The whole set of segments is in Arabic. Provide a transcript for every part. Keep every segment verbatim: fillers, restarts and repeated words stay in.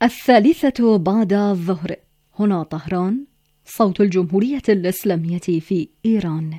الثالثة بعد الظهر. هنا طهران، صوت الجمهورية الإسلامية في إيران.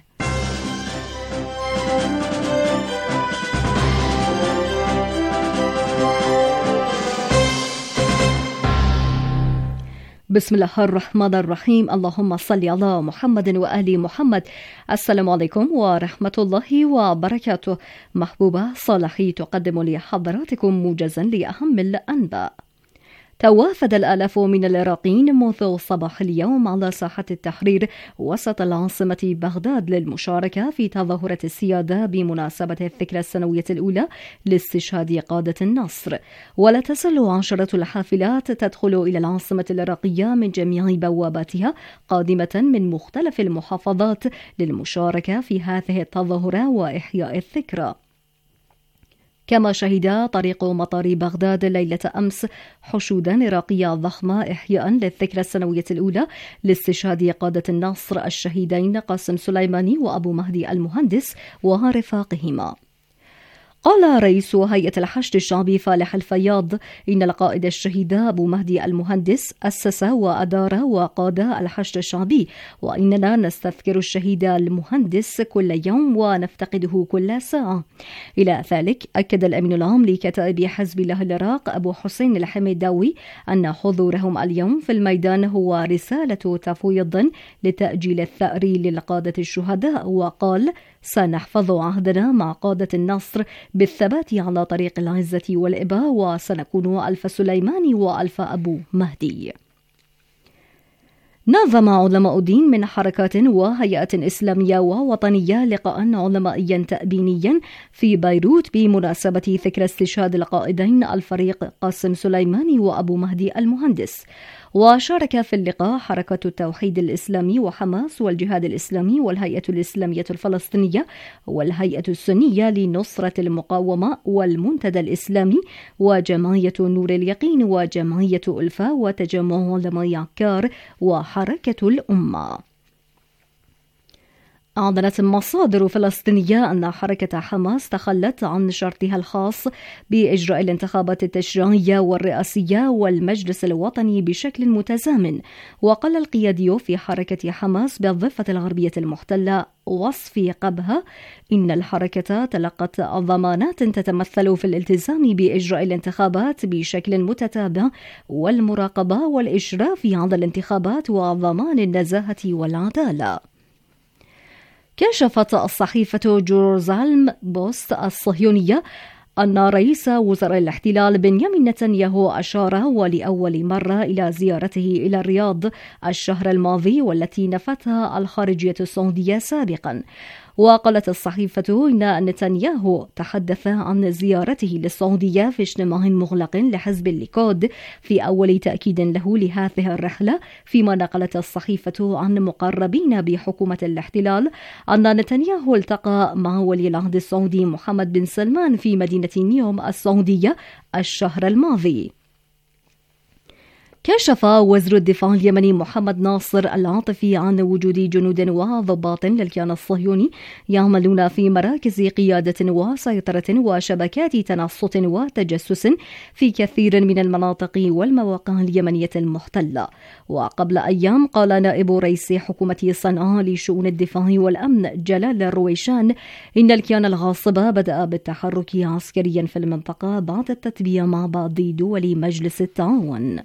بسم الله الرحمن الرحيم. اللهم صل على محمد وآل محمد. السلام عليكم ورحمة الله وبركاته. محبوبة صالحي تقدم لحضراتكم موجزا لأهم الأنباء. توافد الآلاف من العراقيين منذ صباح اليوم على ساحة التحرير وسط العاصمة بغداد للمشاركة في تظاهرة السيادة بمناسبة الذكرى السنوية الأولى لاستشهاد قادة النصر. ولا تزال عشرة الحافلات تدخل إلى العاصمة العراقية من جميع بواباتها قادمة من مختلف المحافظات للمشاركة في هذه التظاهرة وإحياء الذكرى. كما شهد طريق مطار بغداد ليلة أمس حشودا عراقية ضخمة إحياء للذكرى السنوية الأولى لاستشهاد قادة النصر الشهيدين قاسم سليماني وأبو مهدي المهندس ورفاقهما. قال رئيس هيئة الحشد الشعبي فالح الفياض إن القائد الشهيد أبو مهدي المهندس أسس وأدار وقاد الحشد الشعبي، وإننا نستذكر الشهيد المهندس كل يوم ونفتقده كل ساعة. إلى ذلك أكد الأمين العام لكتائب حزب الله العراق أبو حسين الحميداوي أن حضورهم اليوم في الميدان هو رسالة تفويض لتأجيل الثأر للقادة الشهداء، وقال: سنحفظ عهدنا مع قادة النصر بالثبات على طريق العزة والإباء، وسنكون ألف سليماني وألف أبو مهدي. نظم علماء الدين من حركات وهيئات إسلامية ووطنية لقاء علمائيا تأبينيا في بيروت بمناسبة ذكرى استشهاد القائدين الفريق قاسم سليماني وأبو مهدي المهندس. وشارك في اللقاء حركة التوحيد الإسلامي وحماس والجهاد الإسلامي والهيئة الإسلامية الفلسطينية والهيئة السنية لنصرة المقاومة والمنتدى الإسلامي وجمعية نور اليقين وجمعية ألفا وتجمع علماء عكار وحركة الأمة. أعلنت مصادر فلسطينية أن حركة حماس تخلت عن شرطها الخاص بإجراء الانتخابات التشريعية والرئاسية والمجلس الوطني بشكل متزامن. وقال القيادي في حركة حماس بالضفة الغربية المحتلة وصفي قبها إن الحركة تلقت ضمانات تتمثل في الالتزام بإجراء الانتخابات بشكل متتابع والمراقبة والإشراف على الانتخابات وضمان النزاهة والعدالة. كشفت الصحيفة جورزالم بوست الصهيونية أن رئيس وزراء الاحتلال بنيامين نتنياهو أشار ولأول مرة إلى زيارته إلى الرياض الشهر الماضي والتي نفتها الخارجية السعودية سابقا. وقالت الصحيفة إن نتنياهو تحدث عن زيارته للسعودية في اجتماع مغلق لحزب الليكود في أول تأكيد له لهذه الرحلة، فيما نقلت الصحيفة عن مقربين بحكومة الاحتلال أن نتنياهو التقى مع ولي العهد السعودي محمد بن سلمان في مدينة نيوم السعودية الشهر الماضي. كشف وزير الدفاع اليمني محمد ناصر العاطفي عن وجود جنود وضباط للكيان الصهيوني يعملون في مراكز قيادة وسيطرة وشبكات تنصت وتجسس في كثير من المناطق والمواقع اليمنية المحتلة. وقبل أيام قال نائب رئيس حكومة صنعاء لشؤون الدفاع والأمن جلال الرويشان إن الكيان الغاصب بدأ بالتحرك عسكريا في المنطقة بعد التتبيع مع بعض دول مجلس التعاون.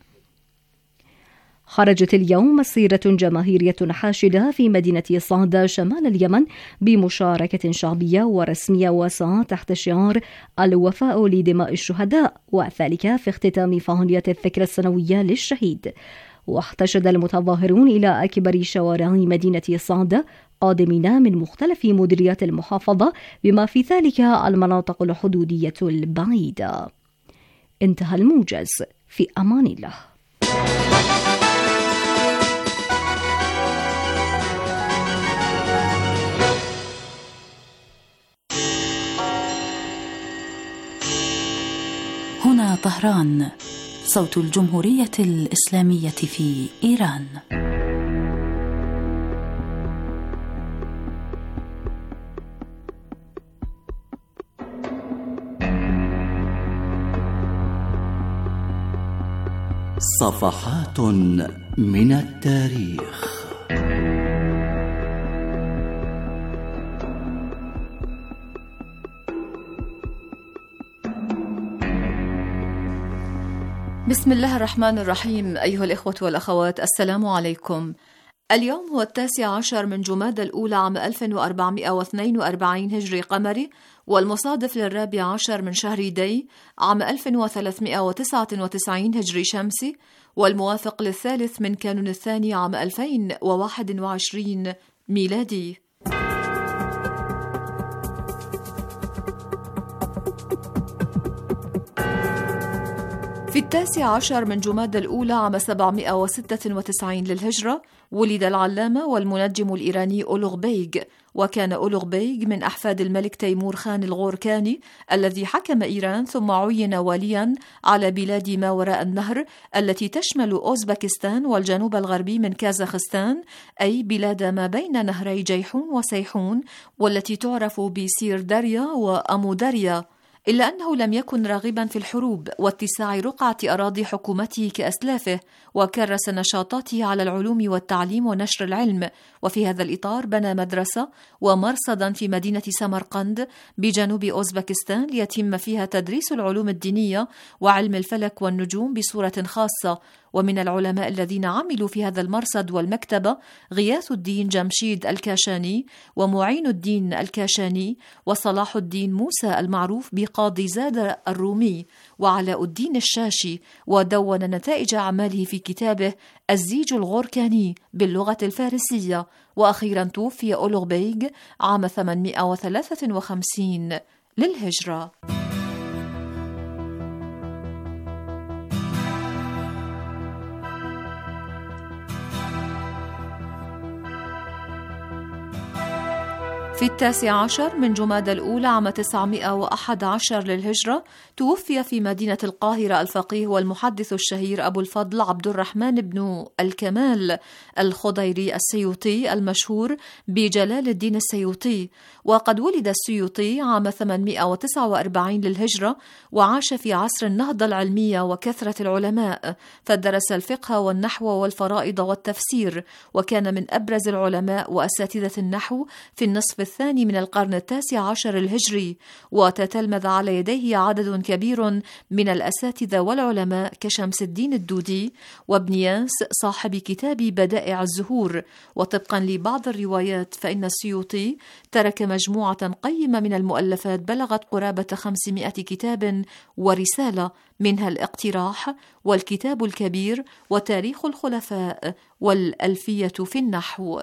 خرجت اليوم مسيرة جماهيرية حاشدة في مدينة صعدة شمال اليمن بمشاركة شعبية ورسمية واسعة تحت شعار الوفاء لدماء الشهداء، وذلك في اختتام فعالية الذكرى السنوية للشهيد. واحتشد المتظاهرون إلى أكبر شوارع مدينة صعدة قادمين من مختلف مديريات المحافظة بما في ذلك المناطق الحدودية البعيدة. انتهى الموجز. في أمان الله. هنا طهران، صوت الجمهورية الإسلامية في إيران. صفحات من التاريخ. بسم الله الرحمن الرحيم. أيها الإخوة والأخوات، السلام عليكم. اليوم هو التاسع عشر من جمادى الأولى عام ألف وأربعمائة واثنين وأربعين هجري قمري، والمصادف للرابع عشر من شهر دي عام ألف وثلاثمائة وتسعة وتسعين هجري شمسي، والموافق للثالث من كانون الثاني عام ألفين وواحد وعشرين ميلادي. في التاسع عشر من جمادى الأولى عام سبعمائة وستة وتسعين للهجرة ولد العلامة والمنجم الإيراني أولوغ بيغ، وكان أولوغ بيغ من أحفاد الملك تيمور خان الغوركاني الذي حكم إيران ثم عين واليا على بلاد ما وراء النهر التي تشمل أوزبكستان والجنوب الغربي من كازاخستان، أي بلاد ما بين نهري جيحون وسيحون، والتي تعرف بسير داريا وأموداريا. إلا أنه لم يكن راغبا في الحروب واتساع رقعة أراضي حكومته كأسلافه، وكرس نشاطاته على العلوم والتعليم ونشر العلم، وفي هذا الإطار بنى مدرسة ومرصدا في مدينة سمرقند بجنوب أوزبكستان ليتم فيها تدريس العلوم الدينية وعلم الفلك والنجوم بصورة خاصة. ومن العلماء الذين عملوا في هذا المرصد والمكتبة غياث الدين جمشيد الكاشاني ومعين الدين الكاشاني وصلاح الدين موسى المعروف بقاضي زاد الرومي وعلاء الدين الشاشي، ودون نتائج أعماله في كتابه الزيج الغوركاني باللغة الفارسية. وأخيرا توفي أولوغ بيغ عام ثمانمائة وثلاثة وخمسين للهجرة. في التاسع عشر من جمادى الأولى عام تسعمائة وأحد عشر للهجرة توفي في مدينة القاهرة الفقيه والمحدث الشهير أبو الفضل عبد الرحمن بن الكمال الخضيري السيوطي المشهور بجلال الدين السيوطي. وقد ولد السيوطي عام ثمانمائة وتسعة وأربعين للهجرة، وعاش في عصر النهضة العلمية وكثرة العلماء، فدرس الفقه والنحو والفرائض والتفسير، وكان من أبرز العلماء وأساتذة النحو في النصف الثاني من القرن التاسع عشر الهجري، وتتلمذ على يديه عدد كبير من الأساتذة والعلماء كشمس الدين الدودي وابن ياس صاحب كتاب بدائع الزهور. وطبقا لبعض الروايات فإن السيوطي ترك مجموعة قيمة من المؤلفات بلغت قرابة خمسمائة كتاب ورسالة، منها الاقتراح والكتاب الكبير وتاريخ الخلفاء والألفية في النحو.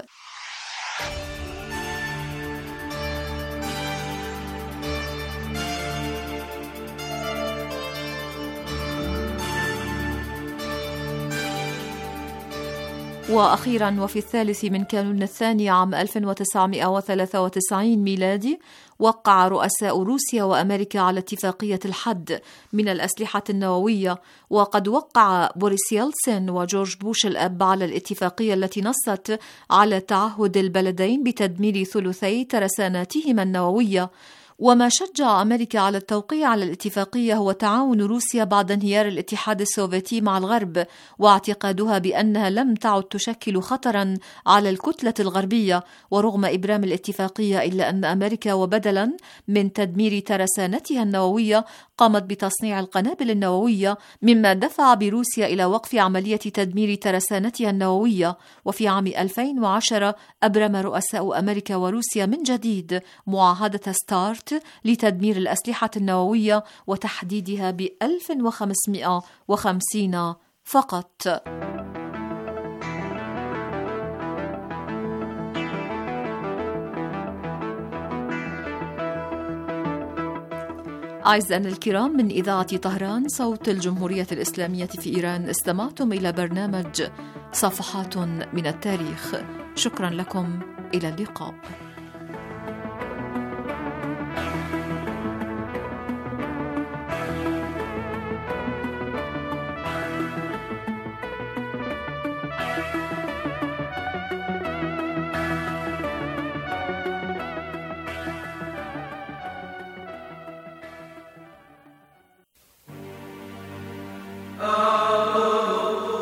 وأخيرا وفي الثالث من كانون الثاني عام ألف وتسعمائة وثلاثة وتسعين ميلادي وقع رؤساء روسيا وأمريكا على اتفاقية الحد من الأسلحة النووية. وقد وقع بوريس يلتسن وجورج بوش الأب على الاتفاقية التي نصت على تعهد البلدين بتدمير ثلثي ترساناتهما النووية. وما شجع أمريكا على التوقيع على الاتفاقية هو تعاون روسيا بعد انهيار الاتحاد السوفيتي مع الغرب، واعتقادها بأنها لم تعد تشكل خطرا على الكتلة الغربية. ورغم إبرام الاتفاقية إلا أن أمريكا وبدلا من تدمير ترسانتها النووية قامت بتصنيع القنابل النووية، مما دفع بروسيا إلى وقف عملية تدمير ترسانتها النووية. وفي عام ألفين وعشرة أبرم رؤساء أمريكا وروسيا من جديد معاهدة ستارت لتدمير الأسلحة النووية وتحديدها ب ألف وخمسمائة وخمسين فقط. أعزائنا الكرام، من إذاعة طهران صوت الجمهورية الإسلامية في إيران استمعتم إلى برنامج صفحات من التاريخ. شكرا لكم، إلى اللقاء. Oh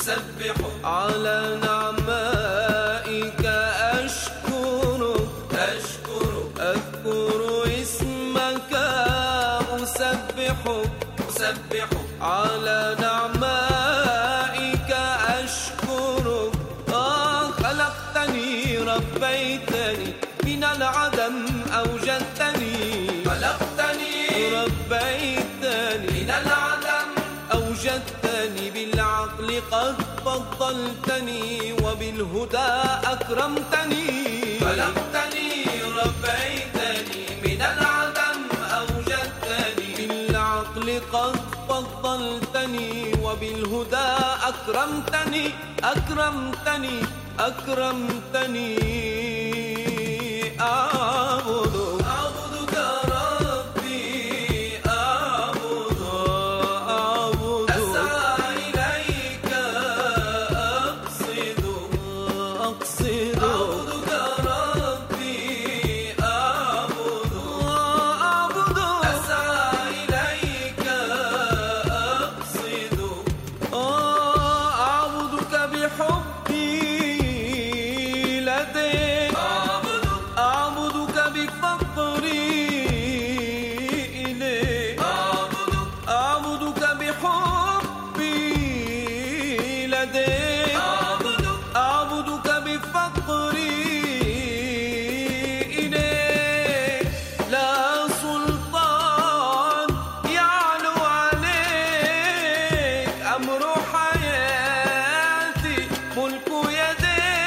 أسبح على نعمائك أشكرك أشكرك أذكر اسمك أسبحك أسبح على نعمائك أشكرك. آه خلقتني ربيتني من العدم أوجدتني خلقتني ربيتني من العدم أوجدتني بالعقل قد فضلتني وبالهدى أكرمتني خلقتني ربيتني من العدم أوجدتني بالعقل قد فضلتني وبالهدى أكرمتني أكرمتني أكرمتني أعبدك أعبدك ربي أعبدك أعبدك أسعى إليك أقصد أقصد أعبدك ربي أعبدك أعبدك أسعى إليك أقصد أعبدك بحبي لديك أعبدك بفقري إليك أعبدك بحبي لديك أعبدك بفقري إليك. لا سلطان يعلو عليك أمر حياتي ملك يديك.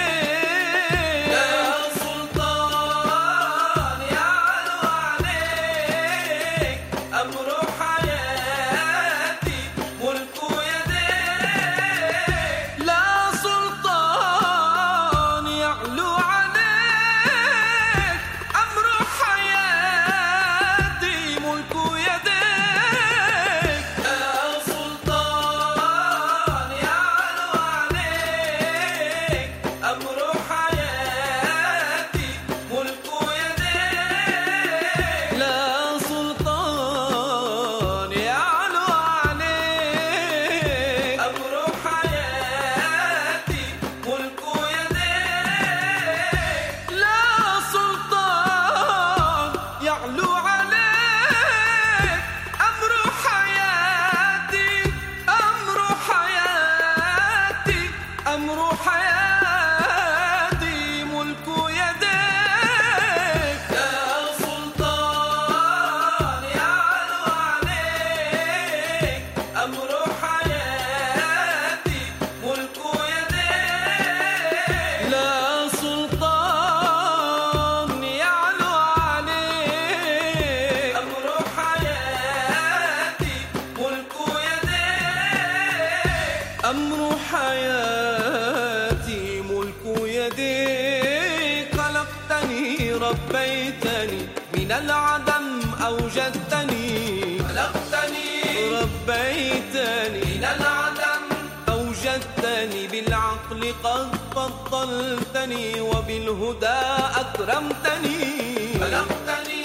أمر حياتي ملك يديك. خلقتني ربيتني من العدم أوجدتني خلقتني ربيتني من العدم أوجدتني بالعقل قد فضلتني وبالهدى أكرمتني خلقتني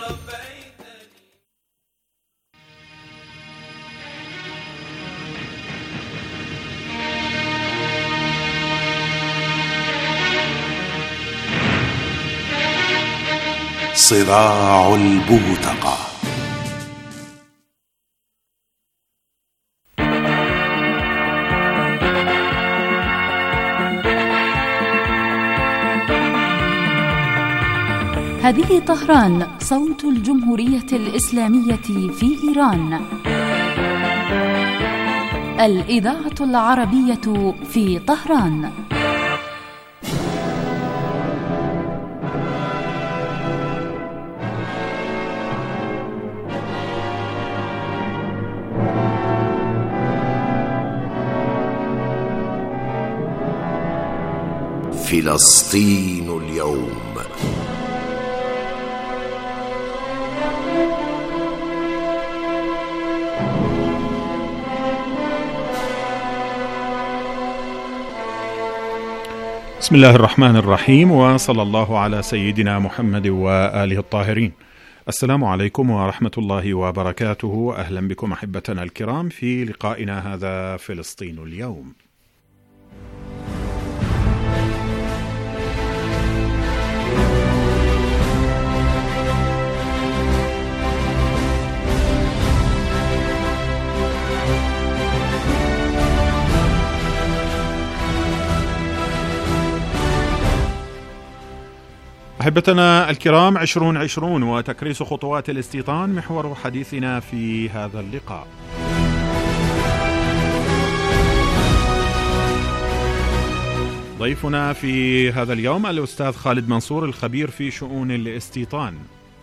صراع البوتقة. هذه طهران، صوت الجمهورية الإسلامية في إيران. الإذاعة العربية في طهران. فلسطين اليوم. بسم الله الرحمن الرحيم، وصلى الله على سيدنا محمد وآله الطاهرين. السلام عليكم ورحمة الله وبركاته. أهلا بكم أحبتنا الكرام في لقائنا هذا فلسطين اليوم. أحبتنا الكرام، عشرون عشرون وتكريس خطوات الاستيطان محور حديثنا في هذا اللقاء. ضيفنا في هذا اليوم الأستاذ خالد منصور الخبير في شؤون الاستيطان.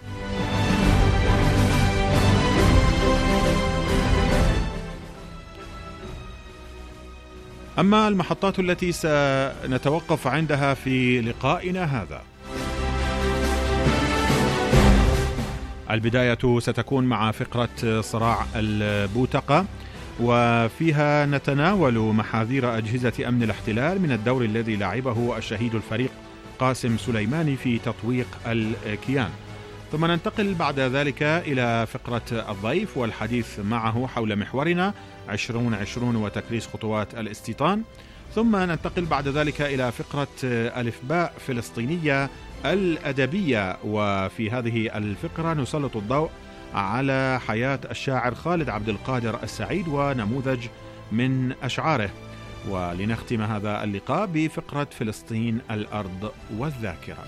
أما المحطات التي سنتوقف عندها في لقائنا هذا، البداية ستكون مع فقرة صراع البوتقة، وفيها نتناول محاذير أجهزة أمن الاحتلال من الدور الذي لعبه الشهيد الفريق قاسم سليماني في تطويق الكيان. ثم ننتقل بعد ذلك إلى فقرة الضيف والحديث معه حول محورنا عشرون عشرون وتكريس خطوات الاستيطان. ثم ننتقل بعد ذلك إلى فقرة ألف باء فلسطينية الأدبية، وفي هذه الفقرة نسلط الضوء على حياة الشاعر خالد عبد القادر السعيد ونموذج من أشعاره. ولنختم هذا اللقاء بفقرة فلسطين الأرض والذاكرة.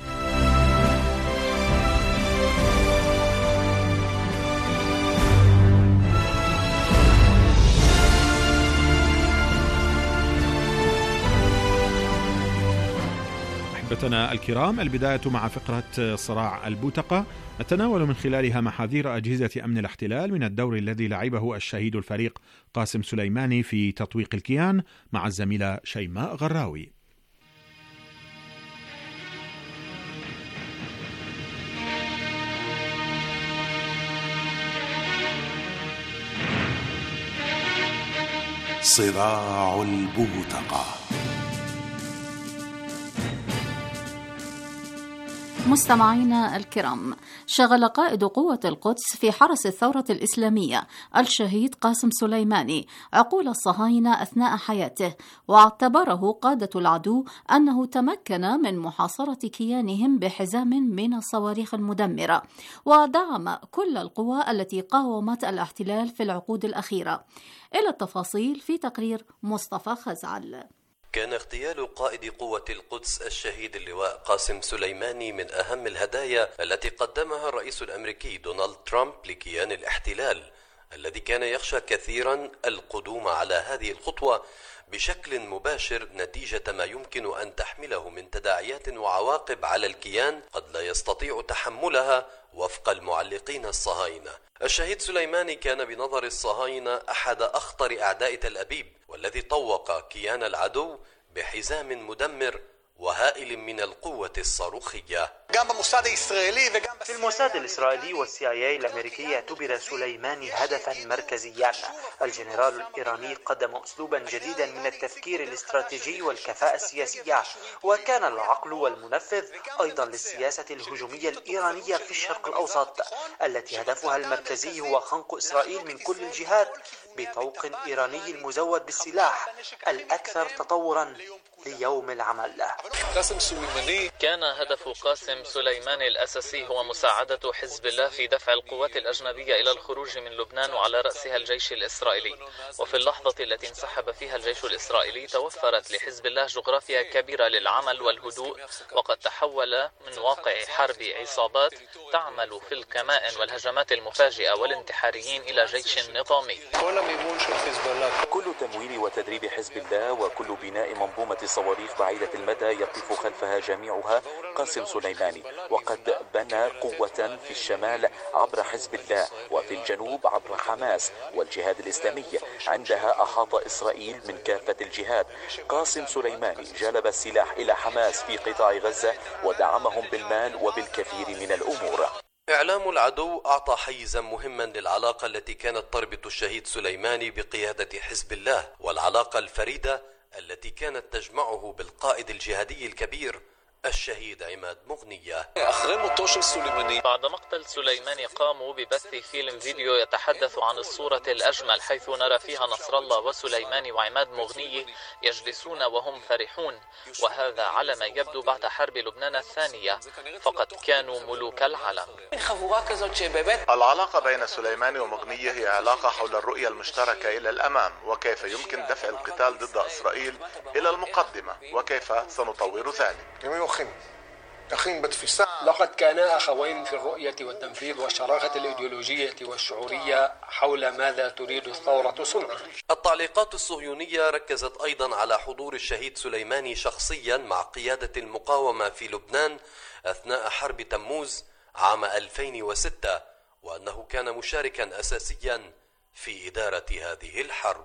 أحبتنا الكرام، البداية مع فقرة صراع البوتقة، نتناول من خلالها محاذير أجهزة أمن الاحتلال من الدور الذي لعبه الشهيد الفريق قاسم سليماني في تطويق الكيان مع الزميلة شيماء غراوي. صراع البوتقة. مستمعينا الكرام، شغل قائد قوة القدس في حرس الثورة الإسلامية الشهيد قاسم سليماني عقول الصهاينة أثناء حياته، واعتبره قادة العدو أنه تمكن من محاصرة كيانهم بحزام من الصواريخ المدمرة، ودعم كل القوى التي قاومت الاحتلال في العقود الأخيرة. إلى التفاصيل في تقرير مصطفى خزعل. كان اغتيال قائد قوة القدس الشهيد اللواء قاسم سليماني من أهم الهدايا التي قدمها الرئيس الأمريكي دونالد ترامب لكيان الاحتلال، الذي كان يخشى كثيرا القدوم على هذه الخطوة بشكل مباشر نتيجة ما يمكن أن تحمله من تداعيات وعواقب على الكيان قد لا يستطيع تحملها وفق المعلقين الصهاينة. الشهيد سليماني كان بنظر الصهاينة أحد أخطر أعداء تل أبيب، والذي طوق كيان العدو بحزام مدمر وهائل من القوة الصاروخية. في الموساد الإسرائيلي والسي آي إيه الأمريكي اعتبر سليماني هدفا مركزيا. الجنرال الإيراني قدم أسلوبا جديدا من التفكير الاستراتيجي والكفاءة السياسية، وكان العقل والمنفذ أيضا للسياسة الهجومية الإيرانية في الشرق الأوسط، التي هدفها المركزي هو خنق إسرائيل من كل الجهات بطوق إيراني مزود بالسلاح الأكثر تطورا ليوم العمل. كان هدف قاسم سليماني الأساسي هو مساعدة حزب الله في دفع القوات الأجنبية إلى الخروج من لبنان، وعلى رأسها الجيش الإسرائيلي. وفي اللحظة التي انسحب فيها الجيش الإسرائيلي توفرت لحزب الله جغرافيا كبيرة للعمل والهدوء، وقد تحول من واقع حرب عصابات تعمل في الكمائن والهجمات المفاجئة والانتحاريين إلى جيش نظامي. كل تمويل وتدريب حزب الله وكل بناء منظومة صواريخ بعيدة المدى يقف خلفها جميعها قاسم سليماني، وقد بنى قوة في الشمال عبر حزب الله، وفي الجنوب عبر حماس والجهاد الإسلامي. عندها أحاط إسرائيل من كافة الجهات. قاسم سليماني جلب السلاح إلى حماس في قطاع غزة ودعمهم بالمال وبالكثير من الأمور. إعلام العدو أعطى حيزا مهما للعلاقة التي كانت تربط الشهيد سليماني بقيادة حزب الله، والعلاقة الفريدة التي كانت تجمعه بالقائد الجهادي الكبير الشهيد عماد مغنية. بعد مقتل سليماني قاموا ببث فيلم فيديو يتحدث عن الصورة الأجمل، حيث نرى فيها نصر الله وسليماني وعماد مغنية يجلسون وهم فرحون، وهذا على ما يبدو بعد حرب لبنان الثانية، فقد كانوا ملوك العالم. العلاقة بين سليماني ومغنية هي علاقة حول الرؤية المشتركة إلى الأمام، وكيف يمكن دفع القتال ضد إسرائيل إلى المقدمة، وكيف سنطور ذلك. يقين باتساع. لقد كانا أخوين في الرؤية والتنفيذ والشراكة الإيديولوجية والشعورية حول ماذا تريد الثورة صنعا. التعليقات الصهيونية ركزت أيضا على حضور الشهيد سليماني شخصيا مع قيادة المقاومة في لبنان أثناء حرب تموز عام ألفين وستة، وأنه كان مشاركا أساسيا في إدارة هذه الحرب.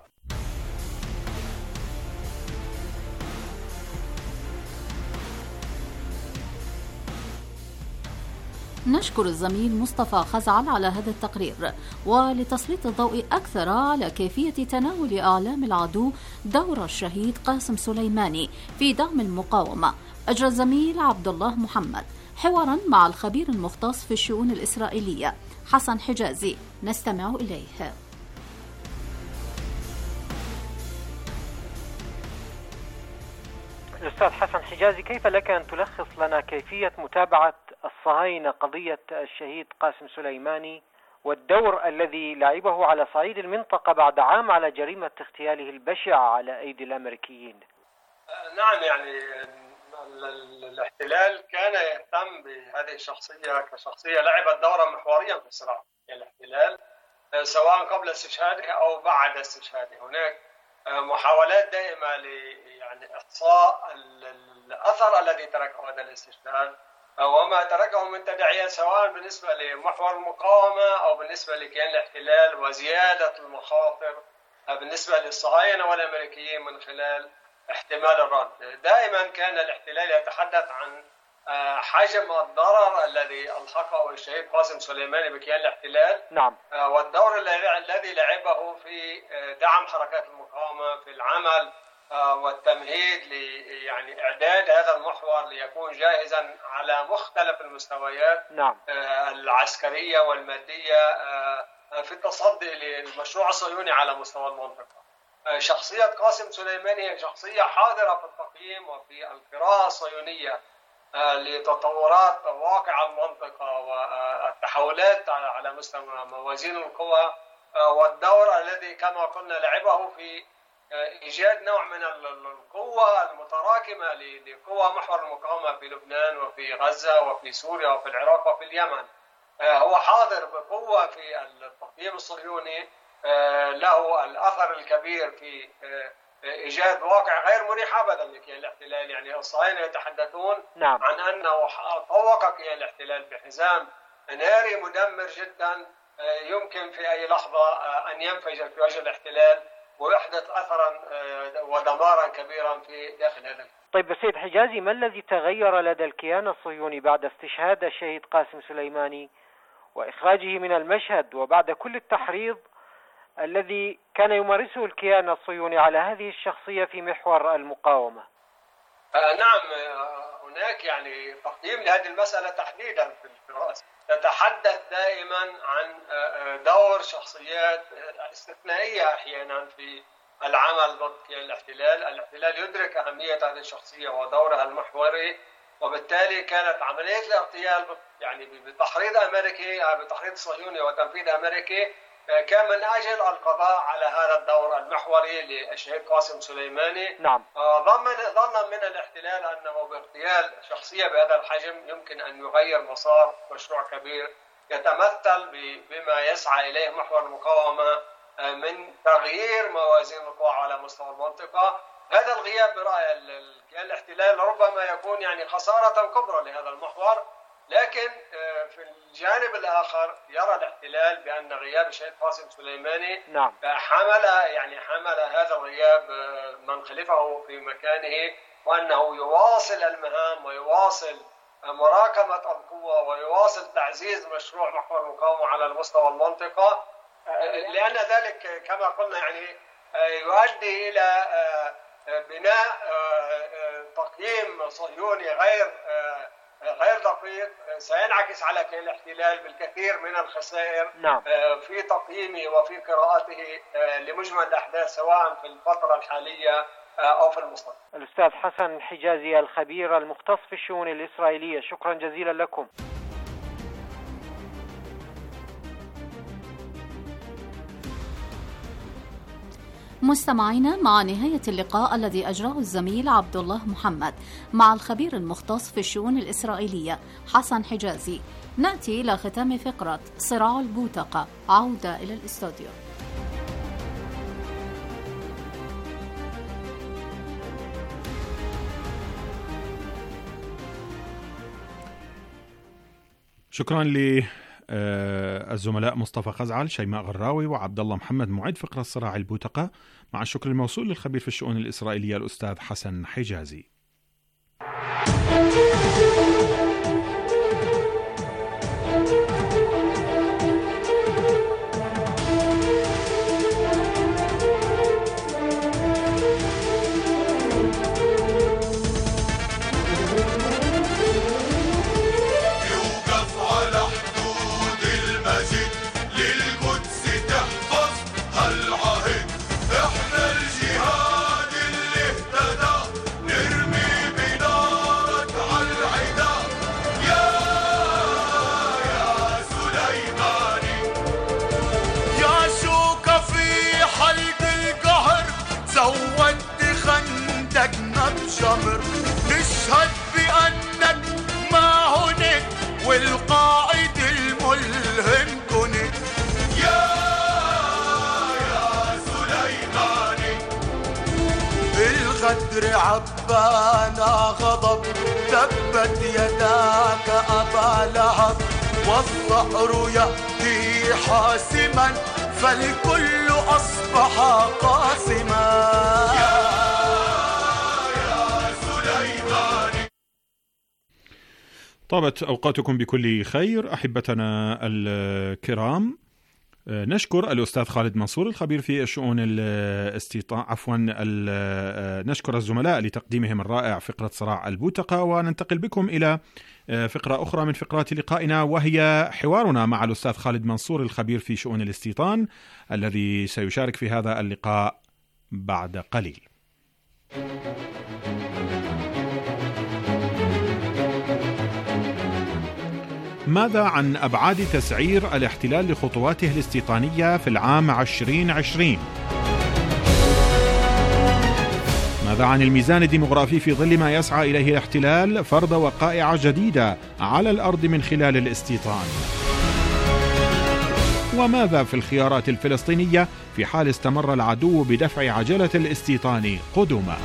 نشكر الزميل مصطفى خزعل على هذا التقرير. ولتسليط الضوء أكثر على كيفية تناول أعلام العدو دور الشهيد قاسم سليماني في دعم المقاومة، أجرى الزميل عبد الله محمد حوارا مع الخبير المختص في الشؤون الإسرائيلية حسن حجازي، نستمع إليه. الأستاذ حسن حجازي، كيف لك أن تلخص لنا كيفية متابعة الصهاينة قضية الشهيد قاسم سليماني والدور الذي لعبه على صعيد المنطقة بعد عام على جريمة اغتياله البشع على أيدي الأمريكيين؟ نعم، يعني الاحتلال كان يهتم بهذه الشخصية كشخصية لعبت دورا محوريا في الصراع. الاحتلال سواء قبل استشهاده أو بعد استشهاده هناك محاولات دائمة ل يعني إحصاء الأثر الذي تركه هذا الاستشهاد وما تركه من تداعيات، سواء بالنسبة لمحور المقاومة أو بالنسبة لكيان الاحتلال، وزيادة المخاطر بالنسبة للصهاينة والأمريكيين من خلال احتمال الرد. دائما كان الاحتلال يتحدث عن حجم الضرر الذي ألحقه الشهيد قاسم سليماني بكيان الاحتلال. نعم. والدور الذي لعبه في دعم حركات المقاومة في العمل والتمهيد ل يعني إعداد هذا المحور ليكون جاهزا على مختلف المستويات. نعم. العسكرية والمادية في التصدي للمشروع الصهيوني على مستوى المنطقة. شخصية قاسم سليماني هي شخصية حاضرة في التقييم وفي القراءة الصهيونية لتطورات واقع المنطقة والتحولات على مستوى موازين القوى، والدور الذي كما قلنا لعبه في إيجاد نوع من القوة المتراكمة لقوى محور المقاومة في لبنان وفي غزة وفي سوريا وفي العراق وفي اليمن. هو حاضر بقوة في التقييم الصهيوني، له الأثر الكبير في إيجاد واقع غير مريح أبدا لكيان الاحتلال. يعني الصهاينة يتحدثون نعم. عن أنه طوق كيان الاحتلال بحزام ناري مدمر جدا يمكن في أي لحظة أن ينفجر في وجه الاحتلال ويحدث أثرا ودمارا كبيرا في داخل هذا. طيب سيد حجازي، ما الذي تغير لدى الكيان الصهيوني بعد استشهاد الشهيد قاسم سليماني وإخراجه من المشهد وبعد كل التحريض الذي كان يمارسه الكيان الصهيوني على هذه الشخصية في محور المقاومة؟ آه نعم، هناك يعني تقييم لهذه المسألة تحديدا في الدراسة تتحدث دائما عن دور شخصيات استثنائية أحيانا في العمل ضد كيان الاحتلال. الاحتلال يدرك أهمية هذه الشخصية ودورها المحوري، وبالتالي كانت عملية الاغتيال يعني بتحريض أمريكي بتحريض صهيوني وتنفيذ أمريكي كان من أجل القضاء على هذا الدور المحوري للشهيد قاسم سليماني. نعم. ظن ظن من الاحتلال أنه باغتيال شخصية بهذا الحجم يمكن أن يغير مسار مشروع كبير يتمثل بما يسعى إليه محور المقاومة من تغيير موازين القوى على مستوى المنطقة. هذا الغياب برأي الكيان الاحتلال ربما يكون يعني خسارة كبرى لهذا المحور، لكن في الجانب الآخر يرى الاحتلال بأن غياب الشهيد قاسم سليماني نعم. حمل يعني حمل هذا الغياب من خلفه في مكانه، وأنه يواصل المهام ويواصل مراكمة القوة ويواصل تعزيز مشروع محور المقاومة على المستوى المنطقة، لأن ذلك كما قلنا يعني يؤدي إلى بناء تقييم صهيوني غير غير دقيق سينعكس على كيان الاحتلال بالكثير من الخسائر. نعم. في تقييمه وفي قراءته لمجمل الأحداث سواء في الفترة الحالية أو في المستقبل. الأستاذ حسن حجازي الخبير المختص في الشؤون الإسرائيلية، شكرا جزيلا لكم. مستمعينا، مع نهاية اللقاء الذي أجراه الزميل عبد الله محمد مع الخبير المختص في الشؤون الإسرائيلية حسن حجازي، نأتي إلى ختام فقرة صراع البوتقة. عودة إلى الاستوديو. شكرا للزملاء مصطفى خزعل، شيماء غراوي وعبد الله محمد معد فقرة صراع البوتقة، مع الشكر الموصول للخبير في الشؤون الإسرائيلية الأستاذ حسن حجازي. شمر نشهد بأنك ما هناك والقائد الملهم كنت يا يا سليماني. الغدر عبانا غضب، تبت يداك أبا لهب، والظهر يأتي حاسما فالكل أصبح قاسما. طابت أوقاتكم بكل خير أحبتنا الكرام. نشكر الأستاذ خالد منصور الخبير في الشؤون الاستيطان عفوا نشكر الزملاء لتقديمهم الرائع فقرة صراع البوتقة، وننتقل بكم إلى فقرة أخرى من فقرات لقائنا، وهي حوارنا مع الأستاذ خالد منصور الخبير في شؤون الاستيطان الذي سيشارك في هذا اللقاء بعد قليل. ماذا عن أبعاد تسعير الاحتلال لخطواته الاستيطانية في العام عشرين عشرين؟ ماذا عن الميزان الديمغرافي في ظل ما يسعى إليه الاحتلال فرض وقائع جديدة على الأرض من خلال الاستيطان؟ وماذا في الخيارات الفلسطينية في حال استمر العدو بدفع عجلة الاستيطان قدما؟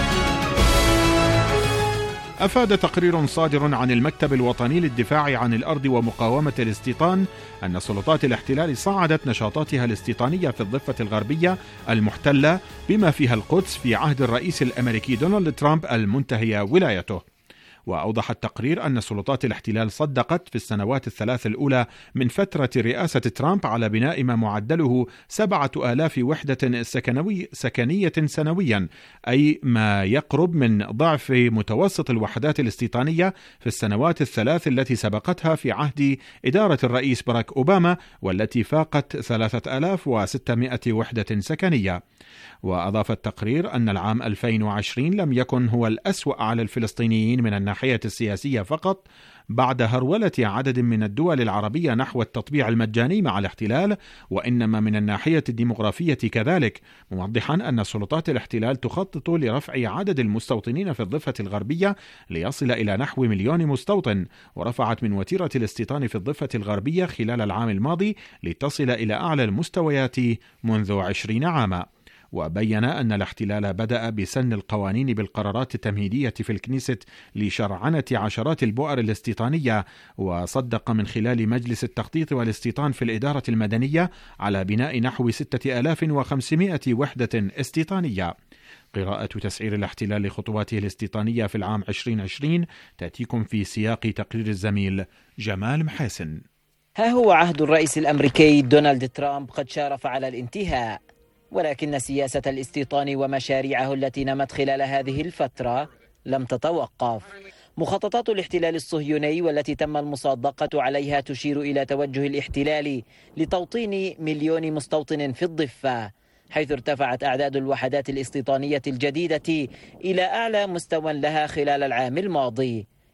أفاد تقرير صادر عن المكتب الوطني للدفاع عن الأرض ومقاومة الاستيطان أن سلطات الاحتلال صعدت نشاطاتها الاستيطانية في الضفة الغربية المحتلة بما فيها القدس في عهد الرئيس الأمريكي دونالد ترامب المنتهية ولايته. وأوضح التقرير أن سلطات الاحتلال صدقت في السنوات الثلاث الأولى من فترة رئاسة ترامب على بناء ما معدله سبعة آلاف وحدة سكنوي سكنية سنويا، أي ما يقرب من ضعف متوسط الوحدات الاستيطانية في السنوات الثلاث التي سبقتها في عهد إدارة الرئيس باراك أوباما، والتي فاقت ثلاثة آلاف وستمائة وحدة سكنية. وأضاف التقرير أن العام ألفين وعشرين لم يكن هو الأسوأ على الفلسطينيين من الناحية السياسية فقط، بعد هرولة عدد من الدول العربية نحو التطبيع المجاني مع الاحتلال، وإنما من الناحية الديمغرافية كذلك، موضحا أن سلطات الاحتلال تخطط لرفع عدد المستوطنين في الضفة الغربية ليصل إلى نحو مليون مستوطن، ورفعت من وتيرة الاستيطان في الضفة الغربية خلال العام الماضي لتصل إلى أعلى المستويات منذ عشرين عاما. وبين أن الاحتلال بدأ بسن القوانين بالقرارات التمهيدية في الكنيست لشرعنة عشرات البؤر الاستيطانية، وصدق من خلال مجلس التخطيط والاستيطان في الإدارة المدنية على بناء نحو ستة آلاف وخمسمائة وحدة استيطانية. قراءة تسعير الاحتلال لخطواته الاستيطانية في العام عشرين عشرين تأتيكم في سياق تقرير الزميل جمال محاسن. ها هو عهد الرئيس الأمريكي دونالد ترامب قد شارف على الانتهاء، ولكن سياسة الاستيطان ومشاريعه التي نمت خلال هذه الفترة لم تتوقف. مخططات الاحتلال الصهيوني والتي تم المصادقة عليها تشير إلى توجه الاحتلال لتوطين مليون مستوطن في الضفة، حيث ارتفعت أعداد الوحدات الاستيطانية الجديدة إلى أعلى مستوى لها خلال العام الماضي.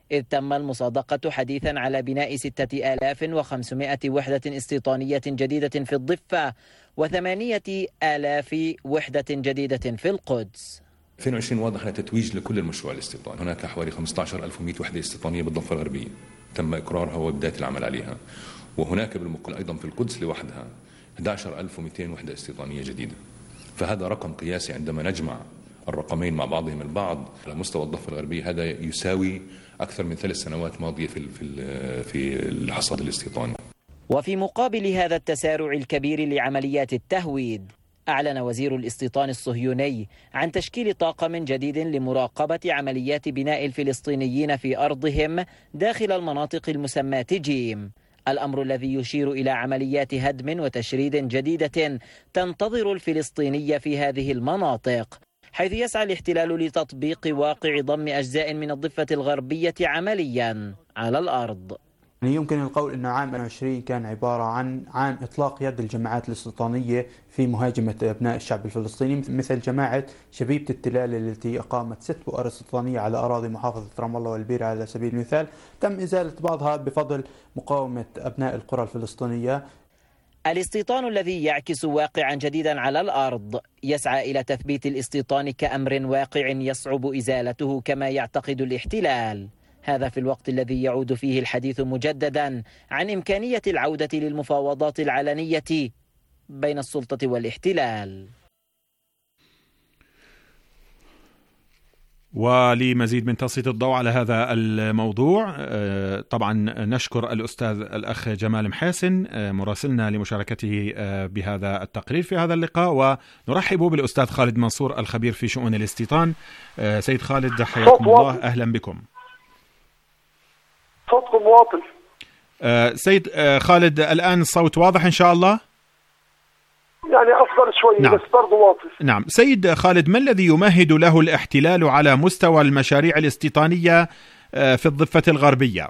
إذ تم المصادقة حديثا على بناء ستة آلاف وخمسمائة وحدة استيطانية جديدة في الضفة وثمانية آلاف وحدة جديدة في القدس. ألفين وعشرين واضح لتتويج لكل المشروع الاستيطاني. هناك حوالي خمسة عشر ألف ومئة وحدة استيطانية بالضفة الغربية تم إقرارها وبداية العمل عليها، وهناك بالمقابل أيضا في القدس لوحدها أحد عشر ألف ومئتين وحدة استيطانية جديدة. فهذا رقم قياسي عندما نجمع الرقمين مع بعضهم البعض على مستوى الضفة الغربية، هذا يساوي أكثر من ثلاث سنوات ماضية في في في الحصاد الاستيطاني. وفي مقابل هذا التسارع الكبير لعمليات التهويد، أعلن وزير الاستيطان الصهيوني عن تشكيل طاقم جديد لمراقبة عمليات بناء الفلسطينيين في أرضهم داخل المناطق المسماة جيم، الأمر الذي يشير إلى عمليات هدم وتشريد جديدة تنتظر الفلسطيني في هذه المناطق، حيث يسعى الاحتلال لتطبيق واقع ضم أجزاء من الضفة الغربية عمليا على الأرض. يمكن القول أن عام ألفين وعشرين كان عبارة عن عام إطلاق يد الجماعات الاستيطانية في مهاجمة أبناء الشعب الفلسطيني، مثل جماعة شبيبة التلال التي أقامت ست بؤر استيطانية على أراضي محافظة رام الله والبيرة على سبيل المثال، تم إزالة بعضها بفضل مقاومة أبناء القرى الفلسطينية. الاستيطان الذي يعكس واقعا جديدا على الأرض يسعى إلى تثبيت الاستيطان كأمر واقع يصعب إزالته كما يعتقد الاحتلال، هذا في الوقت الذي يعود فيه الحديث مجددا عن إمكانية العودة للمفاوضات العلنية بين السلطة والاحتلال. ولمزيد من تسليط الضوء على هذا الموضوع طبعا نشكر الأستاذ الأخ جمال محاسن مراسلنا لمشاركته بهذا التقرير في هذا اللقاء، ونرحب بالأستاذ خالد منصور الخبير في شؤون الاستيطان. سيد خالد حياكم الله، أهلا بكم. صوتكم واضح. سيد خالد الآن الصوت واضح إن شاء الله؟ يعني أفضل شوي. نعم. بس برضو واضح. نعم. سيد خالد، ما الذي يمهد له الاحتلال على مستوى المشاريع الاستيطانية في الضفة الغربية؟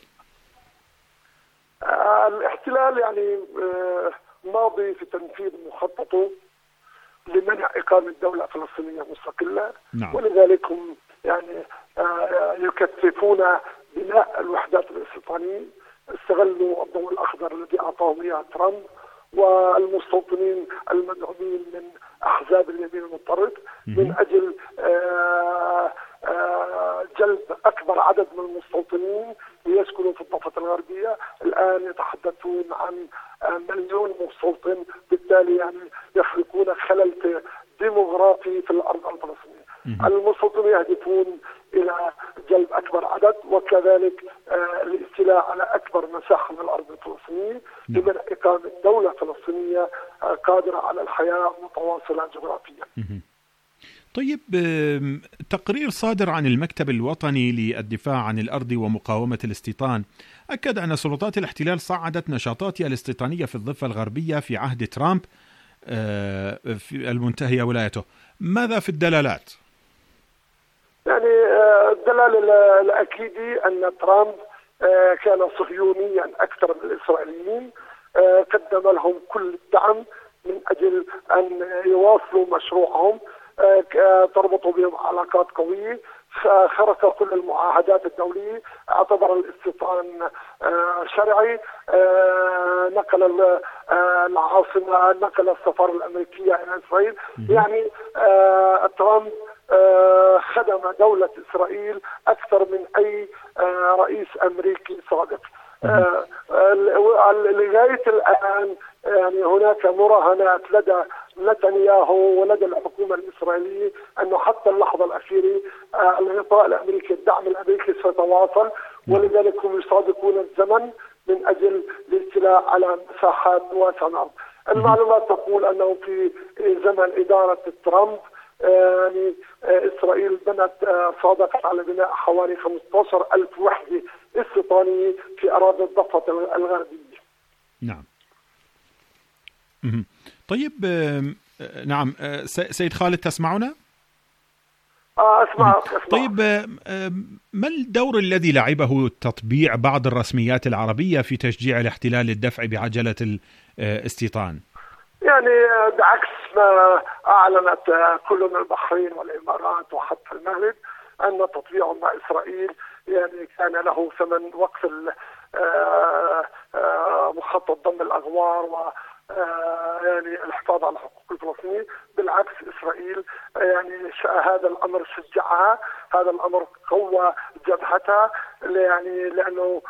الاحتلال يعني ماضي في تنفيذ مخططه لمنع إقامة دولة فلسطينية مستقلة. نعم. ولذلك هم يعني يكثفون بناء الوحدات الاستيطانية، استغلوا الضوء الأخضر الذي أعطاهم إياه ترامب والمستوطنين المدعومين من أحزاب اليمين المضطرد من أجل آآ آآ جلب أكبر عدد من المستوطنين ليسكنوا في الضفة الغربية. الآن يتحدثون عن مليون مستوطن، بالتالي يعني يخلقون خلل ديموغرافي في الأرض الفلسطينية. المستوطنين يهدفون إلى جلب أكبر عدد، وكذلك آه الاستيلاء على أكبر مساحة من الأرض الفلسطينية لمنع إقامة دولة فلسطينية آه قادرة على الحياة متواصلة جغرافيا. طيب، تقرير صادر عن المكتب الوطني للدفاع عن الأرض ومقاومة الاستيطان أكد أن سلطات الاحتلال صعدت نشاطاتها الاستيطانية في الضفة الغربية في عهد ترامب آه في المنتهية ولايته. ماذا في الدلالات؟ يعني الدلال الأكيدي أن ترامب كان صهيونيا أكثر من الإسرائيليين، قدم لهم كل الدعم من أجل أن يواصلوا مشروعهم، تربطوا بهم علاقات قوية، خرق كل المعاهدات الدولية، اعتبر الاستيطان شرعي، نقل العاصمة، نقل السفارة الأمريكية إلى إسرائيل. يعني ترامب خدم دولة إسرائيل أكثر من أي رئيس أمريكي سابق. لغاية الآن يعني هناك مراهنات لدى نتنياهو ولدى الحكومة الإسرائيلية أنه حتى اللحظة الأخيرة الغطاء الأمريكي، الدعم الأمريكي سيتواصل، ولذلك هم يصادقون الزمن من أجل الاستيلاء على مساحات واسعة من الأرض. المعلومات تقول أنه في زمن إدارة ترامب يعني إسرائيل بنت صادقت على بناء حوالي خمسة عشر ألف وحدة استيطانية في أراضي الضفة الغربية. نعم. طيب، نعم سيد خالد تسمعنا؟ أسمع. أسمع. طيب، ما الدور الذي لعبه تطبيع بعض الرسميات العربية في تشجيع الاحتلال للدفع بعجلة الاستيطان؟ يعني بعكس ما أعلنت كل من البحرين والإمارات وحتى المغرب أن تطبيعهم مع إسرائيل يعني كان له ثمن وقف مخطط ضم الأغوار و يعني الحفاظ على حقوق الفلسطينيين. بالعكس إسرائيل يعني هذا الأمر شجعها، هذا الأمر قوى جبهتها، يعني لأنه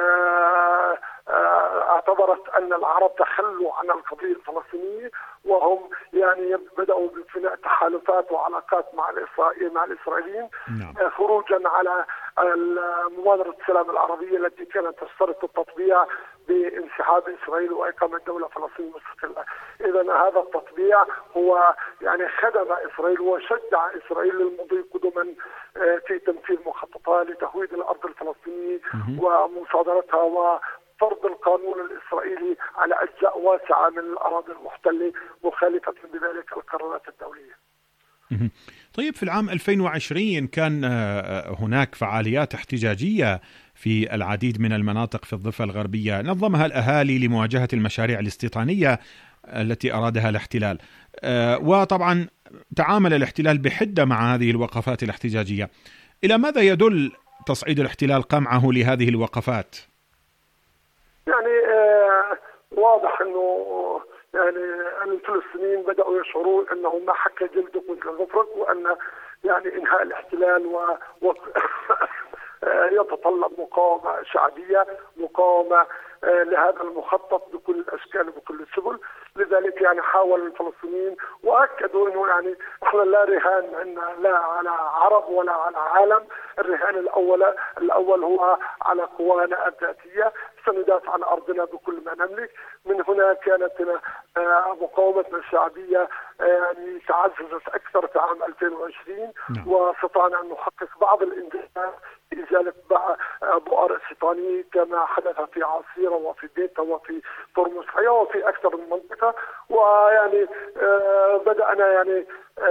اعتبرت أن العرب تخلوا عن القضية الفلسطينية، وهم يعني بدأوا ببناء تحالفات وعلاقات مع الإسرائيل مع الإسرائيليين نعم. خروجا على مبادرة السلام العربية التي كانت تشترط التطبيع بانسحاب إسرائيل وإقامة دولة فلسطينية مستقلة. إذا هذا التطبيع هو يعني خدم إسرائيل وشجع إسرائيل للمضي قدما في تنفيذ مخططها لتهويد الأرض الفلسطينية ومصادرتها وفرض القانون الإسرائيلي على أجزاء واسعة من الأراضي المحتلة مخالفة بذلك القرارات الدولية. طيب في العام ألفين وعشرين كان هناك فعاليات احتجاجية في العديد من المناطق في الضفة الغربية نظمها الأهالي لمواجهة المشاريع الاستيطانية التي أرادها الاحتلال، وطبعا تعامل الاحتلال بحدة مع هذه الوقفات الاحتجاجية. إلى ماذا يدل تصعيد الاحتلال قمعه لهذه الوقفات؟ يعني آه واضح أنه يعني الفلسطينيين بدأوا يشعرون أنه ما حك جلدك مثل ظفرك، وأن يعني إنهاء الاحتلال و, و... يتطلب مقاومة شعبية، مقاومة لهذا المخطط بكل الأشكال وبكل السبل. لذلك يعني حاول الفلسطينيين وأكدوا أنه يعني إحنا لا رهان عندنا لا على عرب ولا على عالم، الرهان الأول الأول هو على قوانا الذاتية، سندافع عن أرضنا بكل ما نملك. من هنا كانت مقاومتنا الشعبية يعني تعززت أكثر في عام ألفين وعشرين واستطعنا أن نحقق بعض الإنجازات إزالة بؤر استيطانية كما حدث في عصيرة وفي بيتا وفي ترمز حياة وفي أكثر من منطقة. ويعني بدأنا يعني